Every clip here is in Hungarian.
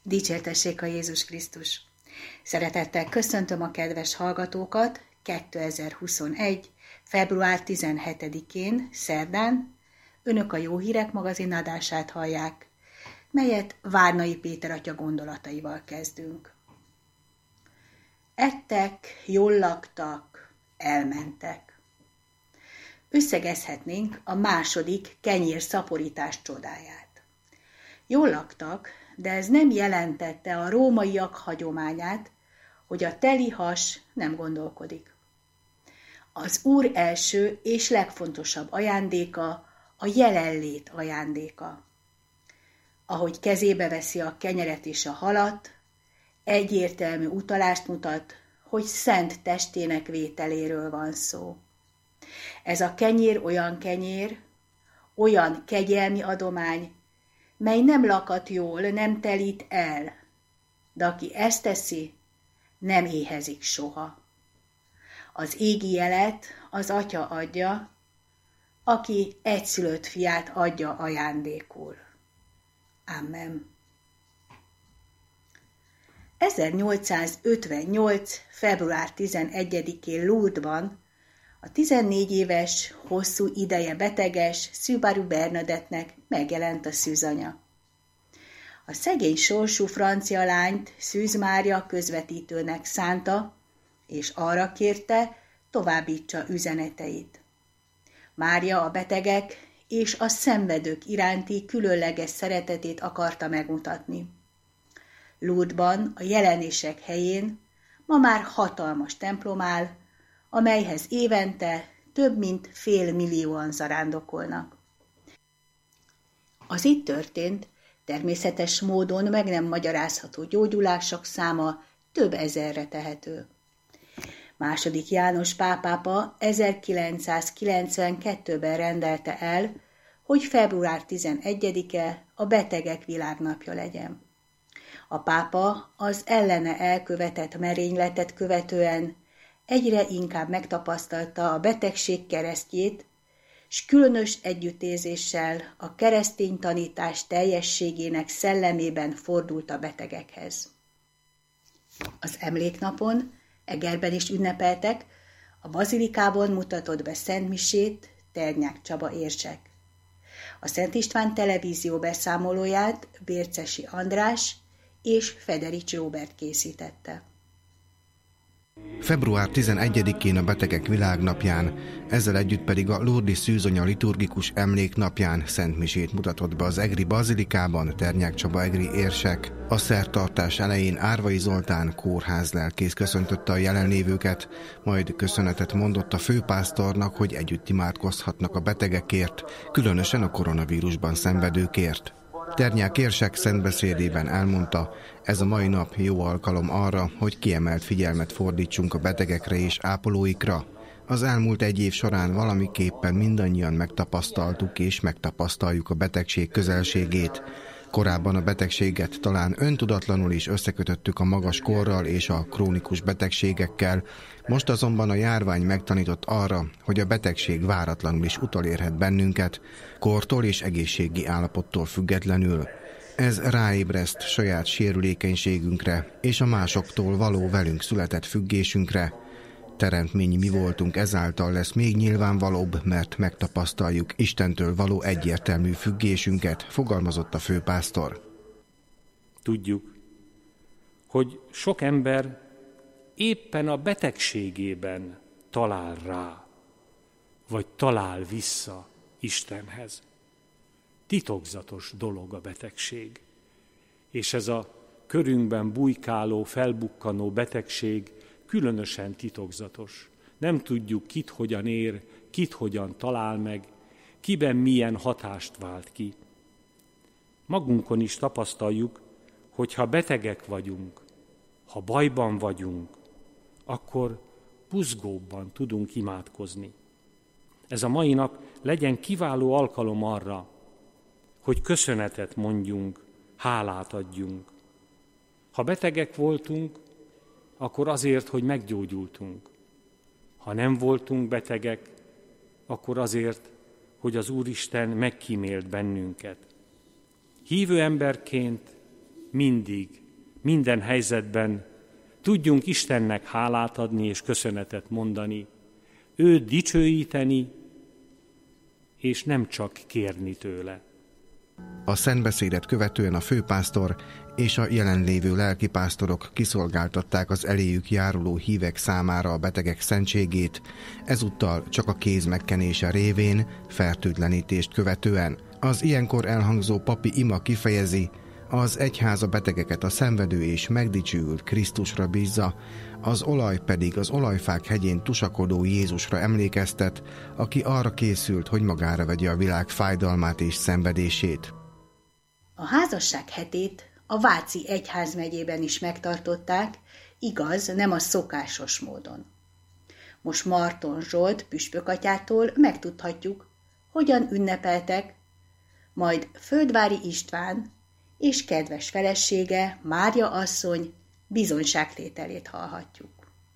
Dicsértessék a Jézus Krisztus! Szeretettel köszöntöm a kedves hallgatókat 2021. február 17-én, szerdán. Önök a Jó Hírek magazin adását hallják, melyet Várnai Péter atya gondolataival kezdünk. Ettek, jól laktak, elmentek. Összegezhetnénk a második kenyérszaporítás csodáját. Jól laktak, de ez nem jelentette a rómaiak hagyományát, hogy a teli has nem gondolkodik. Az Úr első és legfontosabb ajándéka a jelenlét ajándéka. Ahogy kezébe veszi a kenyeret és a halat, egyértelmű utalást mutat, hogy szent testének vételéről van szó. Ez a kenyér, olyan kegyelmi adomány, mely nem lakat jól, nem telít el, de aki ezt teszi, nem éhezik soha. Az égi jelet az Atya adja, aki egyszülött fiát adja ajándékul. Amen. 1858. február 11-én Lourdesban a 14 éves, hosszú ideje beteges Subaru Bernadettnek megjelent a szűzanya. A szegény sorsú francia lányt Szűz Mária közvetítőnek szánta, és arra kérte, továbbítsa üzeneteit. Mária a betegek és a szenvedők iránti különleges szeretetét akarta megmutatni. Lourdesban, a jelenések helyén ma már hatalmas templom áll, amelyhez évente több mint 500 000 zarándokolnak. Az itt történt, természetes módon meg nem magyarázható gyógyulások száma több ezerre tehető. II. János pápa 1992-ben rendelte el, hogy február 11-e a betegek világnapja legyen. A pápa az ellene elkövetett merényletet követően egyre inkább megtapasztalta a betegség keresztjét, s különös együttérzéssel a keresztény tanítás teljességének szellemében fordult a betegekhez. Az emléknapon Egerben is ünnepeltek, a bazilikában mutatott be szentmisét Ternyák Csaba érsek. A Szent István televízió beszámolóját Bércesi András és Federics Róbert készítette. Február 11-én a Betegek Világnapján, ezzel együtt pedig a Lourdes szűzanya liturgikus emléknapján szentmisét mutatott be az egri bazilikában Ternyák Csaba egri érsek. A szertartás elején Árvai Zoltán kórházlelkész köszöntötte a jelenlévőket, majd köszönetet mondott a főpásztornak, hogy együtt imádkozhatnak a betegekért, különösen a koronavírusban szenvedőkért. Ternyák érsek szentbeszédében elmondta, ez a mai nap jó alkalom arra, hogy kiemelt figyelmet fordítsunk a betegekre és ápolóikra. Az elmúlt egy év során valamiképpen mindannyian megtapasztaltuk és megtapasztaljuk a betegség közelségét. Korábban a betegséget talán öntudatlanul is összekötöttük a magas korral és a krónikus betegségekkel, most azonban a járvány megtanított arra, hogy a betegség váratlanul is utolérhet bennünket, kortól és egészségi állapottól függetlenül. Ez ráébreszt saját sérülékenységünkre és a másoktól való velünk született függésünkre. Teremtményi mi voltunk ezáltal lesz még nyilvánvalóbb, mert megtapasztaljuk Istentől való egyértelmű függésünket, fogalmazott a főpásztor. Tudjuk, hogy sok ember éppen a betegségében talál rá, vagy talál vissza Istenhez. Titokzatos dolog a betegség, és ez a körünkben bujkáló, felbukkanó betegség különösen titokzatos. Nem tudjuk, kit hogyan ér, kit hogyan talál meg, kiben milyen hatást vált ki. Magunkon is tapasztaljuk, hogy ha betegek vagyunk, ha bajban vagyunk, akkor buzgóbban tudunk imádkozni. Ez a mai nap legyen kiváló alkalom arra, hogy köszönetet mondjunk, hálát adjunk. Ha betegek voltunk, akkor azért, hogy meggyógyultunk. Ha nem voltunk betegek, akkor azért, hogy az Úristen megkímélt bennünket. Hívő emberként mindig, minden helyzetben tudjunk Istennek hálát adni és köszönetet mondani, őt dicsőíteni, és nem csak kérni tőle. A szentbeszédet követően a főpásztor és a jelenlévő lelkipásztorok kiszolgáltatták az eléjük járuló hívek számára a betegek szentségét, ezúttal csak a kéz megkenése révén, fertőtlenítést követően. Az ilyenkor elhangzó papi ima kifejezi, az egyház a betegeket a szenvedő és megdicsőült Krisztusra bízza, az olaj pedig az olajfák hegyén tusakodó Jézusra emlékeztet, aki arra készült, hogy magára vegye a világ fájdalmát és szenvedését. A házasság hetét a Váci egyházmegyében is megtartották, igaz, nem a szokásos módon. Most Marton Zsolt püspökatyától megtudhatjuk, hogyan ünnepeltek, majd Földvári István és kedves felesége, Mária asszony bizonyságtételét hallhatjuk.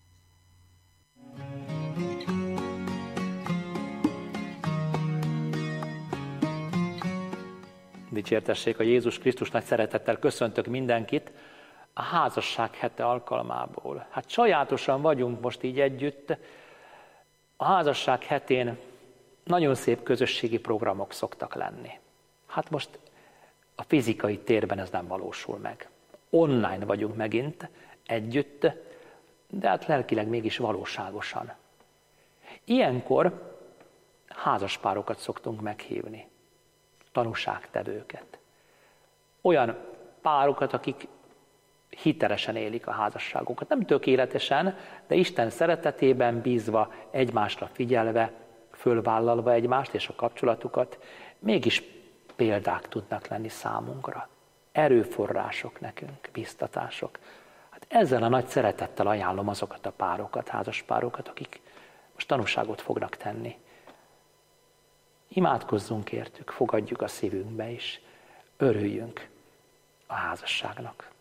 Dicsértessék a Jézus Krisztus, nagy szeretettel köszöntök mindenkit a házasság hete alkalmából. Hát sajátosan vagyunk most így együtt. A házasság hetén nagyon szép közösségi programok szoktak lenni. Hát most a fizikai térben ez nem valósul meg. Online vagyunk megint együtt, de hát lelkileg mégis valóságosan. Ilyenkor házaspárokat szoktunk meghívni, tanúságtevőket. Olyan párokat, akik hitelesen élik a házasságukat. Nem tökéletesen, de Isten szeretetében bízva, egymásra figyelve, fölvállalva egymást és a kapcsolatukat, mégis példák tudnak lenni számunkra. Erőforrások nekünk, biztatások. Hát ezzel a nagy szeretettel ajánlom azokat a párokat, házaspárokat, akik most tanúságot fognak tenni. Imádkozzunk értük, fogadjuk a szívünkbe is, örüljünk a házasságnak.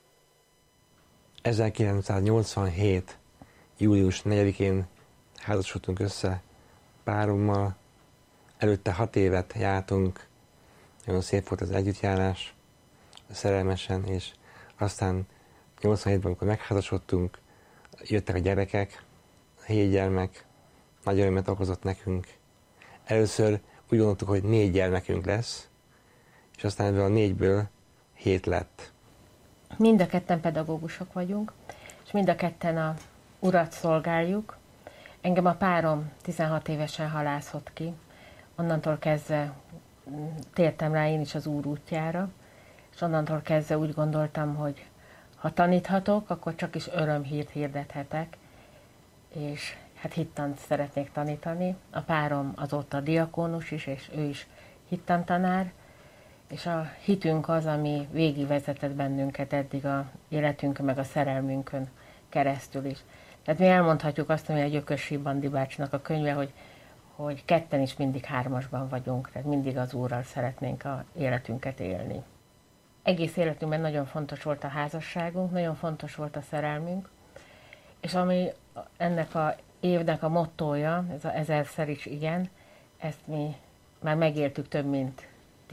1987. július 4-én házasodtunk össze párommal. Előtte 6 évet jártunk, nagyon szép volt az együttjárás, szerelmesen, és aztán 87-ben, amikor megházasodtunk, jöttek a gyerekek, 7 gyermek, nagy örömet okozott nekünk. Először úgy gondoltuk, hogy 4 gyermekünk lesz, és aztán ebből a 4-ből 7 lett. Mind a ketten pedagógusok vagyunk, és mind a ketten a Urat szolgáljuk. Engem a párom 16 évesen halászott ki, onnantól kezdve tértem rá én is az Úr útjára, és onnantól kezdve úgy gondoltam, hogy ha taníthatok, akkor csak is örömhírt hirdethetek, és hát hittant szeretnék tanítani. A párom azóta diakónus is, és ő is hittantanár, és a hitünk az, ami végigvezetett bennünket eddig a életünkön, meg a szerelmünkön keresztül is. Tehát mi elmondhatjuk azt, ami a Gyökösi Bandi bácsinak a könyve, hogy ketten is mindig 3-asban vagyunk, tehát mindig az Úrral szeretnénk az életünket élni. Egész életünkben nagyon fontos volt a házasságunk, nagyon fontos volt a szerelmünk, és ami ennek a évnek a mottója, ez a 1000-szer is igen, ezt mi már megéltük több mint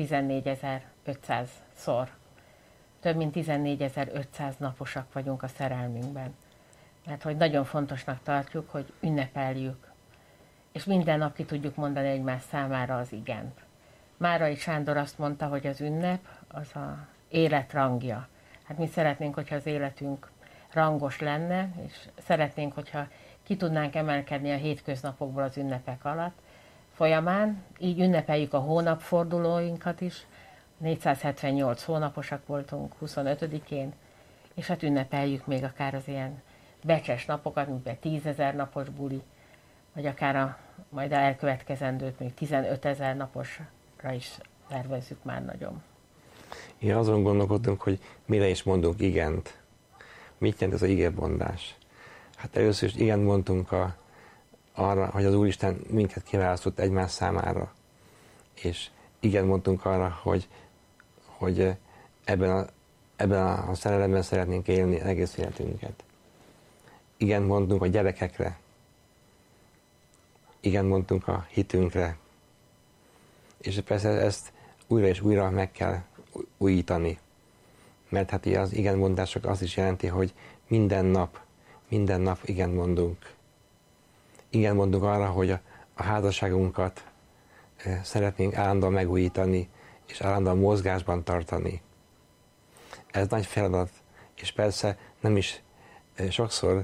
14.500-szor. Több mint 14.500 naposak vagyunk a szerelmünkben. Mert hogy nagyon fontosnak tartjuk, hogy ünnepeljük, és minden nap ki tudjuk mondani egymás számára az igent. Márai Sándor azt mondta, hogy az ünnep az az élet rangja. Hát mi szeretnénk, hogyha az életünk rangos lenne, és szeretnénk, hogyha ki tudnánk emelkedni a hétköznapokból az ünnepek alatt folyamán. Így ünnepeljük a hónapfordulóinkat is. 478 hónaposak voltunk 25-én, és hát ünnepeljük még akár az ilyen becses napokat, mint például 10 000 napos buli, vagy akár majd elkövetkezendőt még 15 000 naposra is tervezzük már nagyon. Én azon gondolkodtunk, hogy mire is mondunk igent. Mit jelent ez az igémondás? Hát először is igent mondtunk arra, hogy az Úristen minket kiválasztott egymás számára. És igent mondtunk arra, hogy ebben a szerelemben szeretnénk élni egész életünket. Igent mondtunk a gyerekekre. Igent mondtunk a hitünkre. És persze ezt újra és újra meg kell újítani. mert hát az igenmondások azt is jelenti, hogy minden nap igen mondunk. Igen mondunk arra, hogy a házasságunkat szeretnénk állandóan megújítani, és állandóan mozgásban tartani. Ez nagy feladat, és persze nem is sokszor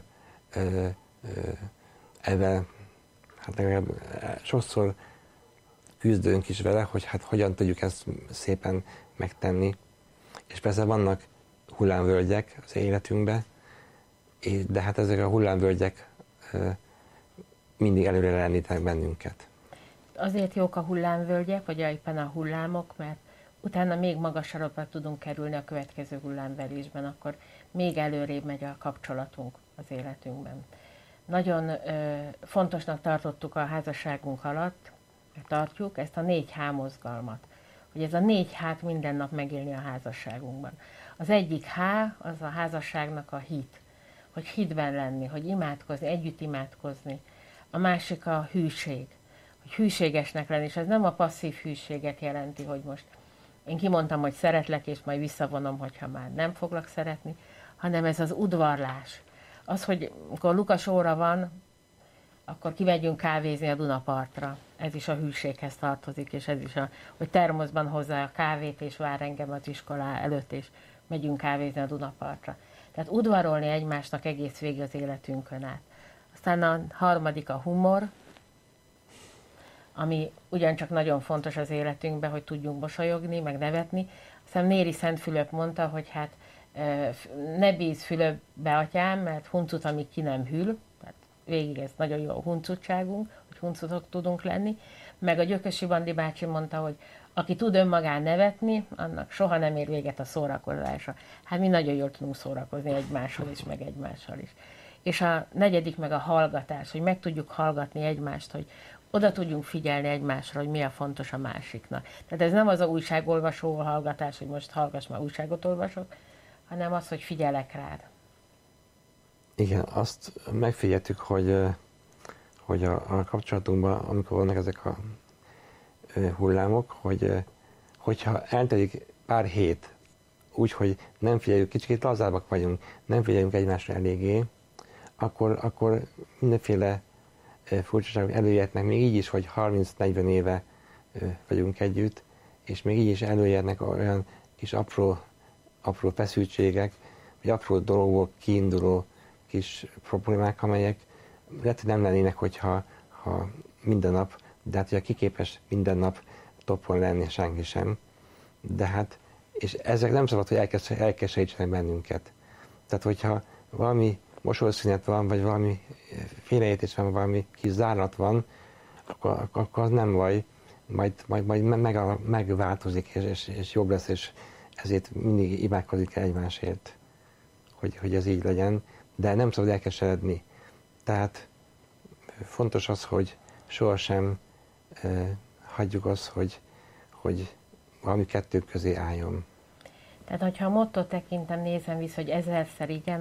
sokszor küzdünk is vele, hogy hát hogyan tudjuk ezt szépen megtenni. És persze vannak hullámvölgyek az életünkben, de hát ezek a hullámvölgyek mindig előre lendítenek bennünket. Azért jók a hullámvölgyek, vagy éppen a hullámok, mert utána még magasabbra tudunk kerülni a következő hullámverésben, akkor még előrébb megy a kapcsolatunk az életünkben. Nagyon fontosnak tartottuk a házasságunk alatt, tartjuk ezt a 4H mozgalmat, hogy ez a 4H-t minden nap megélni a házasságunkban. Az egyik H, az a házasságnak a hit, hogy hitben lenni, hogy imádkozni, együtt imádkozni. A másik a hűség, hogy hűségesnek lenni, és ez nem a passzív hűséget jelenti, hogy most én kimondtam, hogy szeretlek, és majd visszavonom, hogyha már nem foglak szeretni, hanem ez az udvarlás. Az, hogy amikor Lukas óra van, akkor kimegyünk kávézni a Dunapartra. Ez is a hűséghez tartozik, és ez is hogy termoszban hozzá a kávét, és vár engem az iskolá előtt, és megyünk kávézni a Dunapartra. Tehát udvarolni egymásnak egész végig az életünkön át. Aztán a harmadik a humor, ami ugyancsak nagyon fontos az életünkben, hogy tudjunk mosolyogni, meg nevetni. Aztán Néri Szentfülöp mondta, hogy hát ne bíz Fülöpbe, atyám, mert huncut, amíg ki nem hűl. Tehát végig ez nagyon jó a huncutságunk, hogy huncutok tudunk lenni. Meg a Gyökösi Bandi bácsi mondta, hogy aki tud önmagán nevetni, annak soha nem ér véget a szórakozása. Hát mi nagyon jól tudunk szórakozni egymással is, meg egymással is. És a negyedik meg a hallgatás, hogy meg tudjuk hallgatni egymást, hogy oda tudjunk figyelni egymásra, hogy mi a fontos a másiknak. Tehát ez nem az a újságolvasó hallgatás, hogy most hallgass, már újságot olvasok, hanem az, hogy figyelek rád. Igen, azt megfigyeltük, hogy a kapcsolatunkban, amikor vannak ezek a hullámok, hogyha eltelik pár hét úgy, hogy nem figyeljük, kicsit lazábbak vagyunk, nem figyeljünk egymásra eléggé, akkor mindenféle furcsaságok előjöhetnek, még így is, hogy 30-40 éve vagyunk együtt, és még így is előjönnek olyan kis apró feszültségek, vagy apró dolgokból kiinduló kis problémák, amelyek lehet, hogy nem lennének, hogyha minden nap, de hát ugye ki képes minden nap toppon lenni, senki sem. De hát, és ezek nem szabad, hogy elkeserítsenek bennünket. Tehát, hogyha valami mosolyszünet van, vagy valami félreértés van, valami kis zárlat van, akkor az nem baj, majd megváltozik, és jobb lesz, és ezért mindig imádkozik egymásért, hogy ez így legyen, de nem szabad elkeseredni. Tehát fontos az, hogy sohasem hagyjuk azt, hogy valami kettők közé álljon. Tehát, hogyha a motto tekintem, nézem vissza, hogy 1000-szer igen,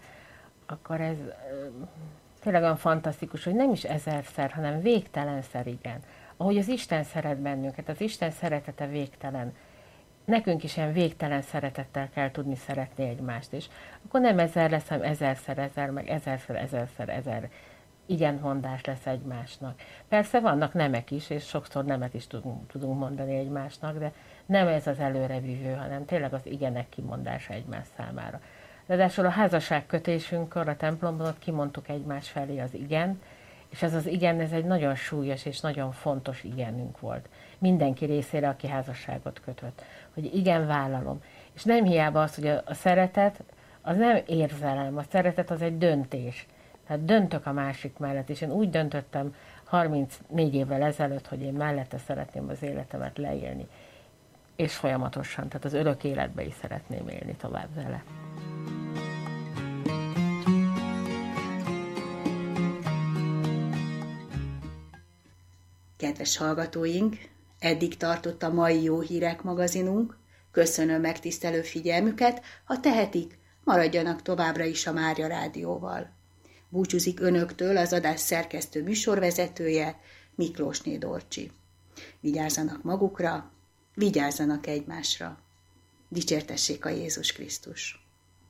akkor ez tényleg olyan fantasztikus, hogy nem is 1000-szer, hanem végtelenszer igen. Ahogy az Isten szeret bennünket, az Isten szeretete végtelen. Nekünk is ilyen végtelen szeretettel kell tudni szeretni egymást, és akkor nem 1000 lesz, hanem 1000-szer 1000, meg 1000-szer 1000 igenmondás lesz egymásnak. Persze vannak nemek is, és sokszor nemet is tudunk mondani egymásnak, de nem ez az előrevívő, hanem tényleg az igenek kimondása egymás számára. Ráadásul a házasságkötésünkkor a templomban ott kimondtuk egymás felé az igen, és ez az igen, ez egy nagyon súlyos és nagyon fontos igenünk volt. Mindenki részére, aki házasságot kötött, hogy igen, vállalom. És nem hiába az, hogy a szeretet, az nem érzelem, a szeretet az egy döntés. Tehát döntök a másik mellett, és én úgy döntöttem 34 évvel ezelőtt, hogy én mellette szeretném az életemet leélni. És folyamatosan, tehát az örök életbe is szeretném élni tovább vele. Kedves hallgatóink, eddig tartott a mai Jó Hírek magazinunk. Köszönöm megtisztelő figyelmüket, ha tehetik, maradjanak továbbra is a Mária Rádióval. Búcsúzik önöktől az adás szerkesztő műsorvezetője, Miklósné Dorcsi. Vigyázzanak magukra, vigyázzanak egymásra. Dicsértessék a Jézus Krisztus!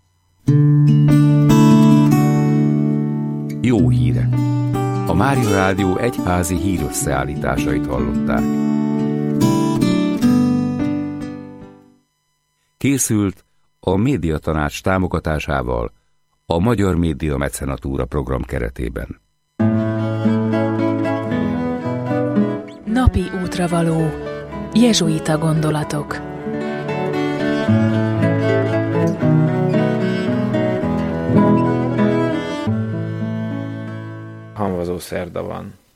Jó híre! A Mária Rádió egyházi hírösszeállításait hallották. Készült a Médiatanács támogatásával a Magyar Média Mecenatúra program keretében. Napi útravaló. Jezsuita gondolatok. Hamvazó szerda van.